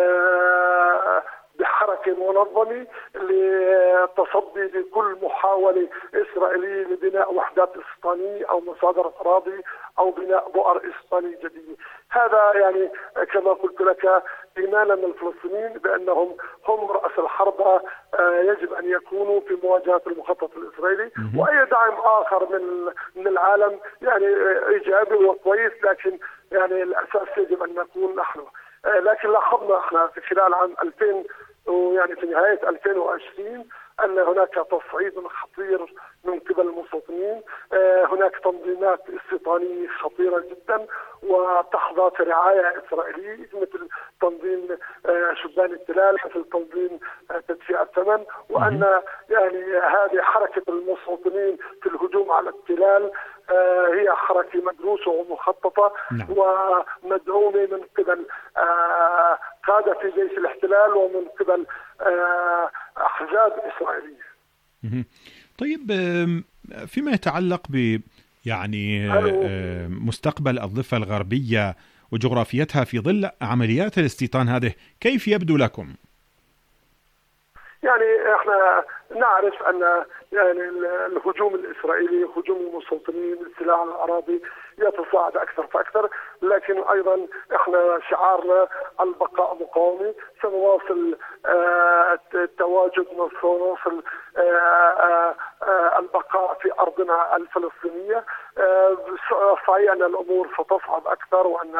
بحركة منظمة للتصدي لكل محاولة إسرائيلية لبناء وحدات استيطانية أو مصادرة أراضي أو بناء بؤر استيطانية جديدة. هذا يعني كما قلت لك إيمانا من الفلسطينيين بأنهم هم رأس الحرب يجب أن يكونوا في مواجهة المخطط الإسرائيلي، وأي دعم آخر من من العالم يعني إيجابي وكويس، لكن يعني الأساس يجب أن نكون نحن. لكن لاحظنا احنا في خلال عام ألفين ويعني في نهاية ألفين وعشرين أن هناك تصعيد خطير من قبل المستوطنين، هناك تنظيمات استيطانية خطيرة جدا وتحظى في رعاية إسرائيلية مثل تنظيم شبان التلال، مثل تنظيم تدفيع الثمن، وأن يعني هذه حركة المستوطنين في الهجوم على التلال هي حركة مدروسة ومخططة نعم. ومدعومة من قبل قادة في جيش الاحتلال ومن قبل أحزاب إسرائيلية. طيب فيما يتعلق ب يعني مستقبل الضفة الغربية وجغرافيتها في ظل عمليات الاستيطان هذه، كيف يبدو لكم؟ يعني احنا نعرف ان يعني الهجوم الاسرائيلي، هجوم المستوطنين، الاستيلاء على الاراضي يتصاعد اكثر فاكثر، لكن ايضا احنا شعارنا البقاء مقاومي، سنواصل اه التواجد، سنواصل اه اه البقاء في ارضنا الفلسطينيه. اه صحيح ان الامور ستصعب اكثر، وان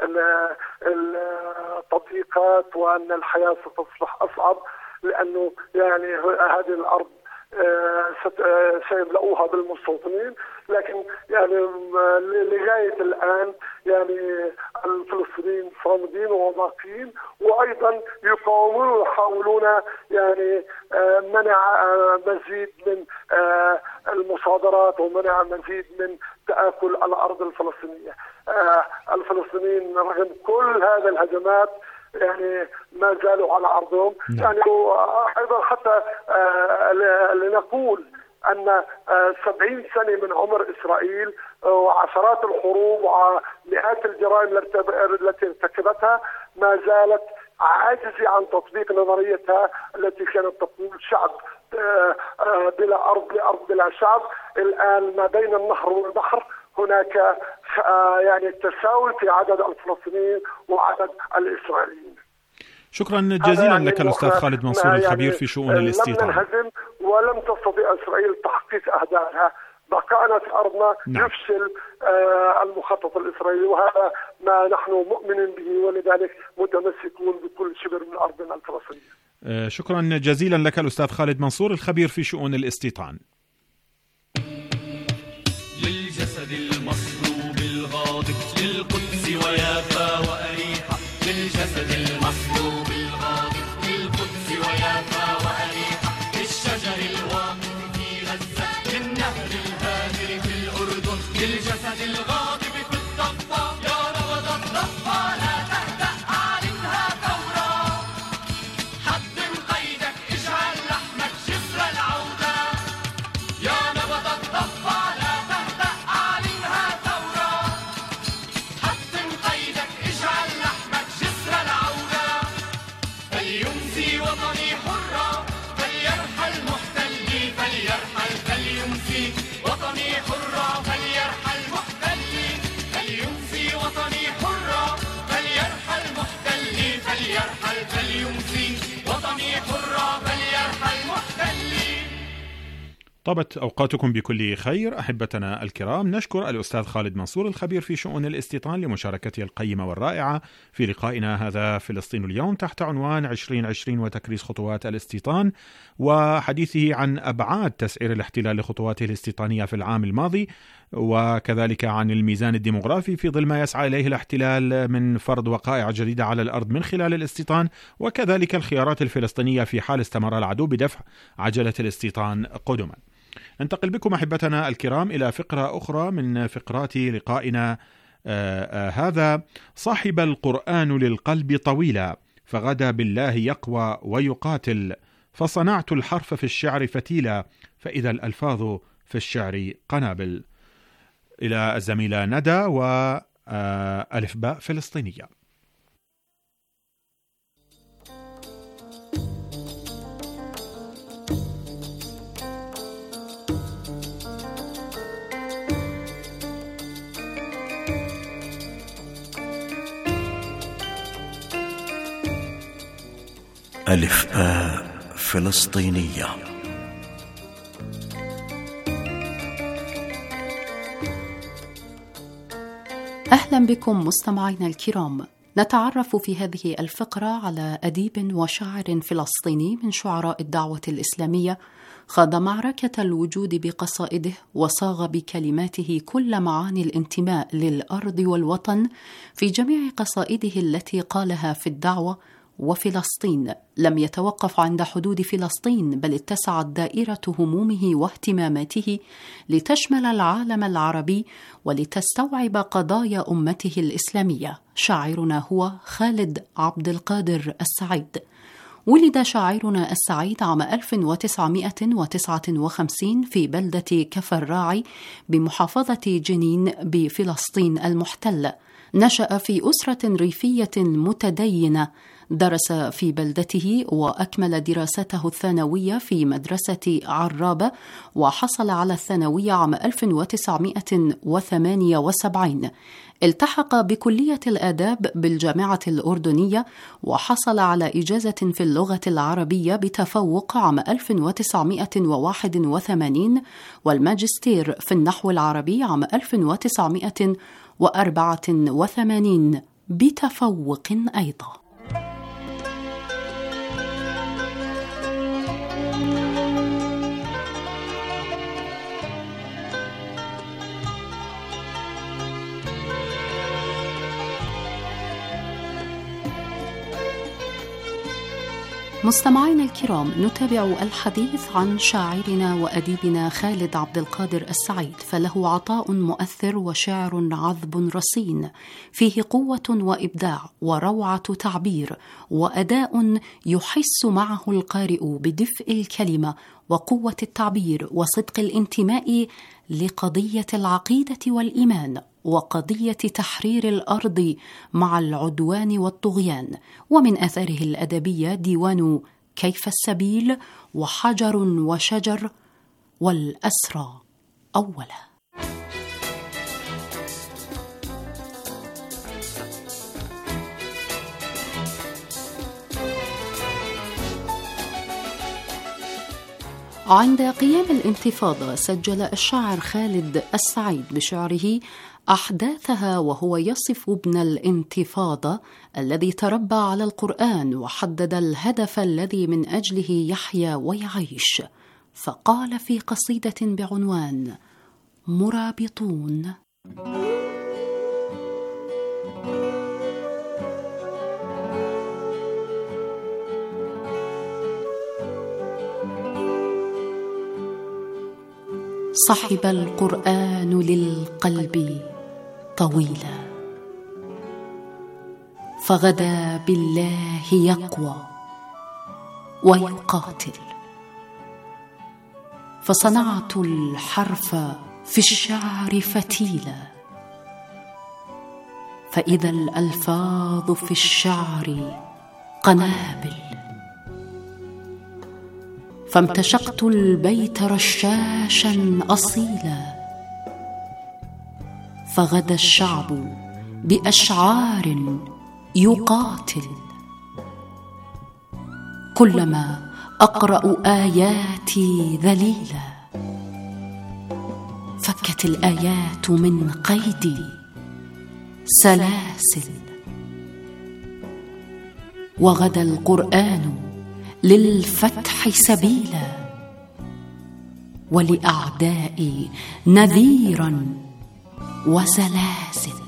التضييقات وان الحياه ستصبح اصعب، لأنه يعني هذه الأرض سيملؤوها بالمستوطنين، لكن يعني لغاية الآن يعني الفلسطينيين صامدين وباقين، وأيضا يقاومون ويحاولون يعني منع مزيد من المصادرات ومنع مزيد من تآكل الأرض الفلسطينية. الفلسطينيين رغم كل هذه الهجمات يعني ما زالوا على أرضهم. يعني أيضا حتى لنقول أن سبعين سنة من عمر إسرائيل وعشرات الحروب ومئات الجرائم التي ارتكبتها ما زالت عاجزة عن تطبيق نظريتها التي كانت تقول شعب بلا أرض لأرض بلا شعب. الآن ما بين النهر والبحر هناك يعني تساوي في عدد الفلسطينيين وعدد الإسرائيليين. شكرا جزيلا يعني لك الأستاذ خالد منصور الخبير يعني في شؤون الاستيطان. لم ننهزم ولم تستطيع إسرائيل تحقيق أهدافها، بقاءنا في أرضنا نعم. يفشل آه المخطط الإسرائيلي، وهذا ما نحن مؤمنين به، ولذلك متمسكون بكل شبر من أرضنا الفلسطينية. آه شكرا جزيلا لك الأستاذ خالد منصور الخبير في شؤون الاستيطان. للجسد المصلوب الغاضب للقدس ويافا وأريحا، للجسد المصلوب الغاضب للقدس ويافا وأريحا، للشجر الواقف في غزة، للنهر الهادر في الأردن، للجسد الغاضب في الضفة، يا نبض الضفة لا تهدأ أعلنها ثورة، حطم قيدك اجعل لحمك جسر العودة، يا نبض الضفة لا تهدأ أعلنها ثورة، حطم قيدك اجعل لحمك جسر العودة، فليمسي وطني حرة، فليرحل محتلي، فليرحل فليمسي وطني حرة، فليرحل محتلي، فليمسي وطني حرة، فليرحل محتلي، فليرحل فليمسي وطني حرة، فليرحل محتلي. طابت أوقاتكم بكل خير أحبتنا الكرام. نشكر الأستاذ خالد منصور الخبير في شؤون الاستيطان لمشاركته القيمة والرائعة في لقائنا هذا فلسطين اليوم تحت عنوان عشرين عشرين وتكريس خطوات الاستيطان، وحديثه عن أبعاد تسعير الاحتلال لخطواته الاستيطانية في العام الماضي، وكذلك عن الميزان الديمغرافي في ظل ما يسعى إليه الاحتلال من فرض وقائع جديدة على الأرض من خلال الاستيطان، وكذلك الخيارات الفلسطينية في حال استمر العدو بدفع عجلة الاستيطان قدما. ننتقل بكم أحبتنا الكرام إلى فقرة أخرى من فقرات لقائنا آآ آآ هذا. صاحب القرآن للقلب طويلا، فغدا بالله يقوى ويقاتل، فصنعت الحرف في الشعر فتيلا، فإذا الألفاظ في الشعر قنابل. إلى الزميلة ندى وألف باء فلسطينية. ألف باء فلسطينية. أهلا بكم مستمعينا الكرام. نتعرف في هذه الفقرة على أديب وشاعر فلسطيني من شعراء الدعوة الإسلامية، خاض معركة الوجود بقصائده وصاغ بكلماته كل معاني الانتماء للأرض والوطن في جميع قصائده التي قالها في الدعوة وفلسطين. لم يتوقف عند حدود فلسطين، بل اتسعت دائرة همومه واهتماماته لتشمل العالم العربي ولتستوعب قضايا أمته الإسلامية. شاعرنا هو خالد عبد القادر السعيد. ولد شاعرنا السعيد عام ألف وتسعمائة وتسعة وخمسين في بلدة كفر راعي بمحافظة جنين بفلسطين المحتلة. نشأ في أسرة ريفية متدينة، درس في بلدته وأكمل دراسته الثانوية في مدرسة عرابة، وحصل على الثانوية عام ألف وتسعمائة وثمانية وسبعين. التحق بكلية الآداب بالجامعة الأردنية، وحصل على إجازة في اللغة العربية بتفوق عام ألف وتسعمائة وواحد وثمانين، والماجستير في النحو العربي عام ألف وتسعمائة وأربعة وثمانين بتفوق أيضا. مستمعينا الكرام، نتابع الحديث عن شاعرنا وأديبنا خالد عبد القادر السعيد، فله عطاء مؤثر وشعر عذب رصين فيه قوة وإبداع وروعة تعبير وأداء يحس معه القارئ بدفء الكلمة وقوة التعبير وصدق الانتماء لقضية العقيدة والإيمان وقضية تحرير الأرض مع العدوان والطغيان. ومن آثاره الأدبية ديوان كيف السبيل وحجر وشجر والأسرى أولا. عند قيام الانتفاضة سجل الشاعر خالد السعيد بشعره أحداثها وهو يصف ابن الانتفاضة الذي تربى على القرآن وحدد الهدف الذي من أجله يحيا ويعيش، فقال في قصيدة بعنوان مرابطون: صحب القرآن للقلب طويلا، فغدا بالله يقوى ويقاتل، فصنعت الحرف في الشعر فتيلا، فإذا الألفاظ في الشعر قنابل، فامتشقت البيت رشاشا أصيلا، فغدا الشعب بأشعار يقاتل، كلما أقرأ آياتي ذليلا، فكت الآيات من قيدي سلاسل، وغدا القرآن للفتح سبيلا، ولأعدائي نذيرا وزلازل،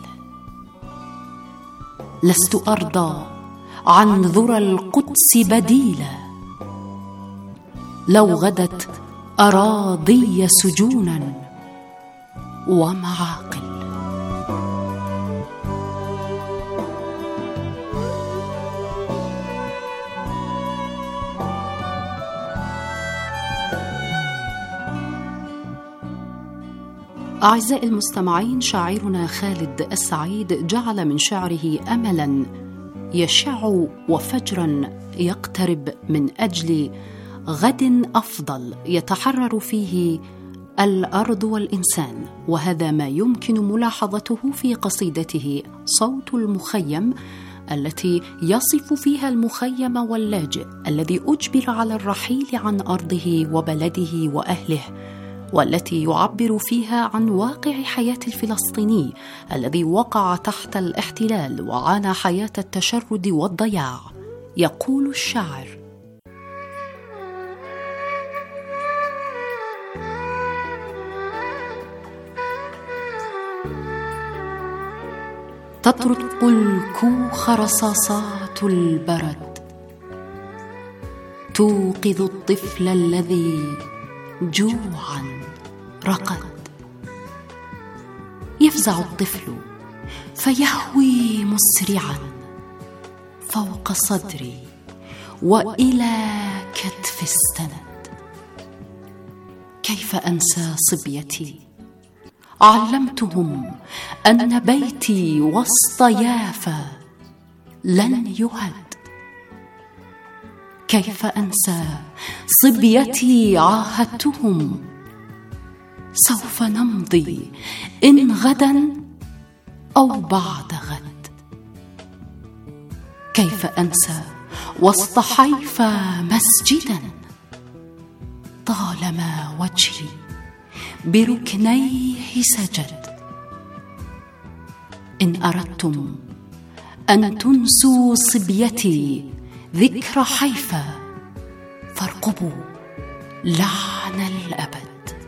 لست أرضى عن ذرى القدس بديلا، لو غدت أراضي سجونا ومعاقل. أعزائي المستمعين، شاعرنا خالد السعيد جعل من شعره أملاً يشع وفجراً يقترب من أجل غد أفضل يتحرر فيه الأرض والإنسان، وهذا ما يمكن ملاحظته في قصيدته صوت المخيم، التي يصف فيها المخيم واللاجئ الذي أجبر على الرحيل عن أرضه وبلده وأهله، والتي يعبر فيها عن واقع حياة الفلسطيني الذي وقع تحت الاحتلال وعانى حياة التشرد والضياع. يقول الشاعر: تطرق الكوخ رصاصات البرد، توقظ الطفل الذي جوعا رقد، يفزع الطفل فيهوي مسرعا فوق صدري وإلى كتف السند. كيف أنسى صبيتي؟ علمتهم أن بيتي وسط يافا لن يهد. كيف أنسى صبيتي؟ عاهدتهم سوف نمضي إن غدا أو بعد غد. كيف أنسى وسط حيفا مسجدا طالما وجهي بركنيه سجد. إن أردتم أن تنسوا صبيتي ذكر حيفا فارقبوا لعن الأبد.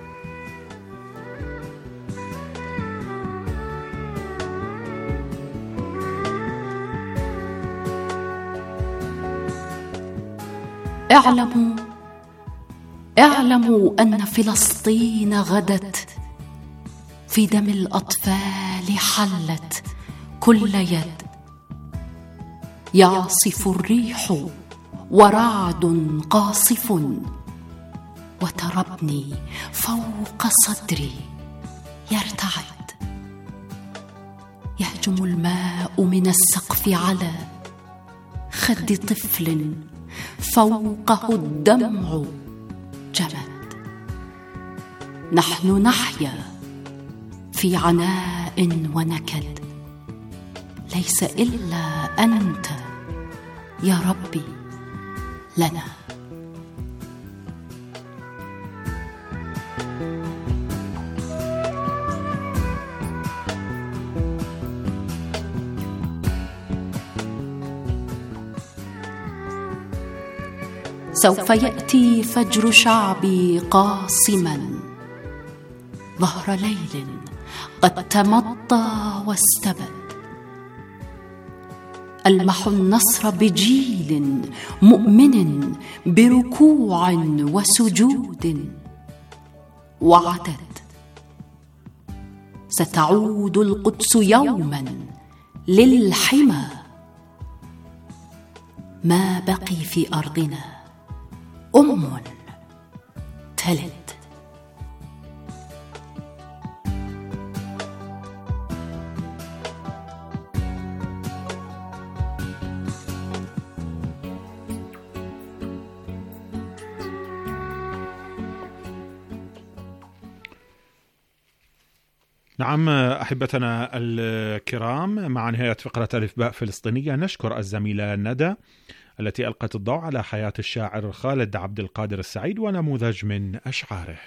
اعلموا اعلموا أن فلسطين غدت في دم الأطفال، حلت كل يد. يعصف الريح ورعد قاصف، وتربني فوق صدري يرتعد. يهجم الماء من السقف على خد طفل، فوقه الدمع جمد. نحن نحيا في عناء ونكد، ليس إلا أنت يا ربي لنا. سوف يأتي فجر شعبي قاصما ظهر ليل قد تمضى واستبد. ألمح النصر بجيل مؤمن بركوع وسجود وعدد. ستعود القدس يوما للحمى. ما بقي في أرضنا أم تلد. نعم أحبتنا الكرام، مع نهاية فقرة ألف باء فلسطينية نشكر الزميلة ندى التي ألقت الضوء على حياة الشاعر خالد عبد القادر السعيد ونموذج من أشعاره.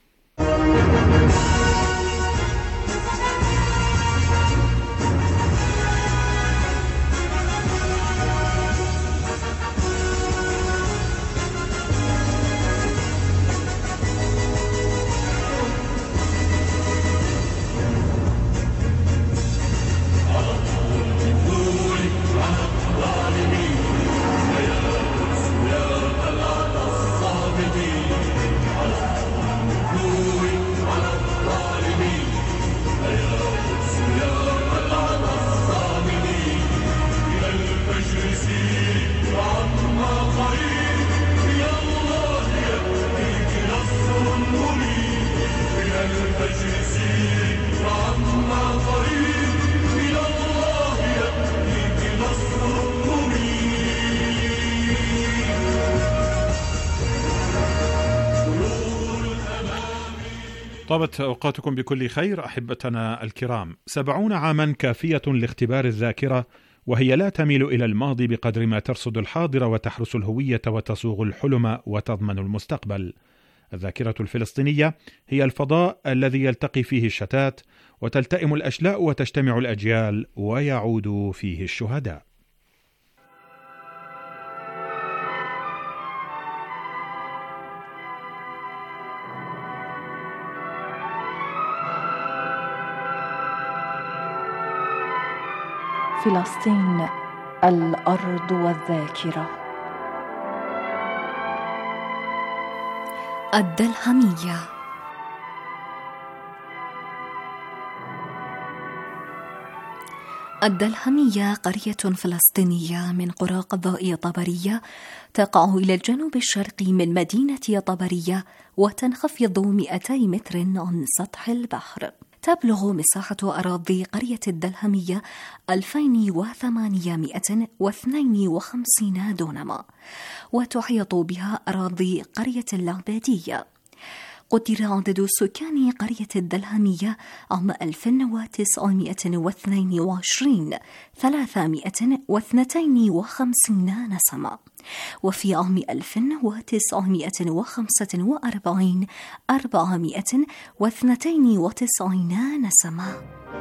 طابت أوقاتكم بكل خير أحبتنا الكرام. سبعون عاما كافية لاختبار الذاكرة، وهي لا تميل إلى الماضي بقدر ما ترصد الحاضر وتحرس الهوية وتصوغ الحلم وتضمن المستقبل. الذاكرة الفلسطينية هي الفضاء الذي يلتقي فيه الشتات وتلتئم الأشلاء وتجتمع الأجيال ويعود فيه الشهداء. فلسطين الأرض والذاكرة. الدلهمية. الدلهمية قرية فلسطينية من قرى قضاء طبرية تقع إلى الجنوب الشرقي من مدينة طبرية وتنخفض مئتي متر عن سطح البحر. تبلغ مساحة أراضي قرية الدلهمية ألفين وثمانمائة واثنين وخمسين دونما، وتحيط بها أراضي قرية العبادية. قدر عدد سكان قرية الدلهمية عام ألف وتسعمائة واثنين وعشرين ثلاثمائة واثنين وخمسين نسمة، وفي عام ألف وتسعمائة وخمسة وأربعين أربعمائة واثنين وتسعين نسمة.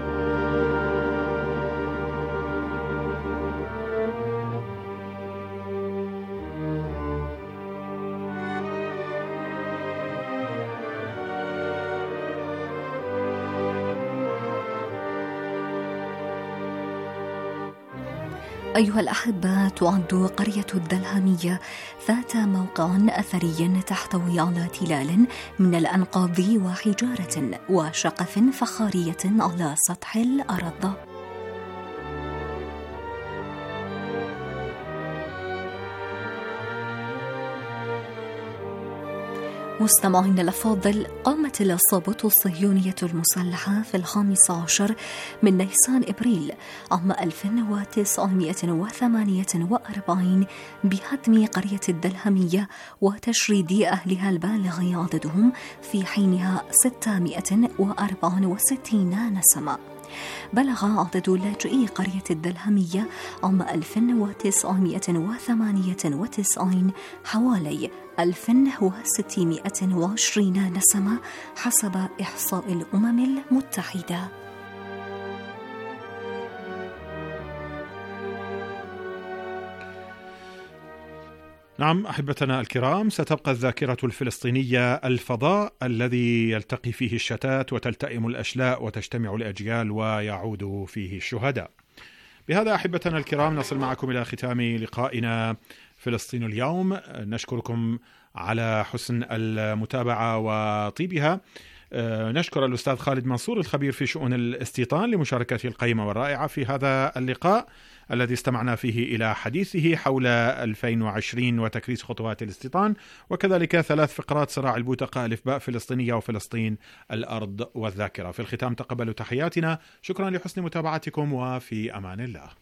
أيها الأحبة، تعد قرية الدلهمية ذات موقع أثري تحتوي على تلال من الأنقاض وحجارة وشقف فخارية على سطح الأرض. مستمعين الأفاضل، قامت العصابة الصهيونية المسلحة في الخامس عشر من نيسان إبريل عام ألف وتسعمائة وثمانية وأربعين بهدم قرية الدلهمية وتشريد أهلها البالغ عددهم في حينها ستمائة وأربعة وستين نسمة. بلغ عدد لاجئي قرية الدلهمية عام ألف وتسعمائة وثمانية وتسعين حوالي ألف وستمائة وعشرين نسمة حسب إحصاء الأمم المتحدة. نعم أحبتنا الكرام، ستبقى الذاكرة الفلسطينية الفضاء الذي يلتقي فيه الشتات وتلتئم الأشلاء وتجتمع الأجيال ويعود فيه الشهداء. بهذا أحبتنا الكرام نصل معكم إلى ختام لقائنا فلسطين اليوم. نشكركم على حسن المتابعة وطيبها. نشكر الأستاذ خالد منصور الخبير في شؤون الاستيطان لمشاركته القيمة والرائعة في هذا اللقاء الذي استمعنا فيه إلى حديثه حول ألفين وعشرين وتكريس خطوات الاستيطان، وكذلك ثلاث فقرات صراع البوتقة: ألف باء فلسطينية وفلسطين الأرض والذاكرة. في الختام تقبلوا تحياتنا، شكرا لحسن متابعتكم وفي أمان الله.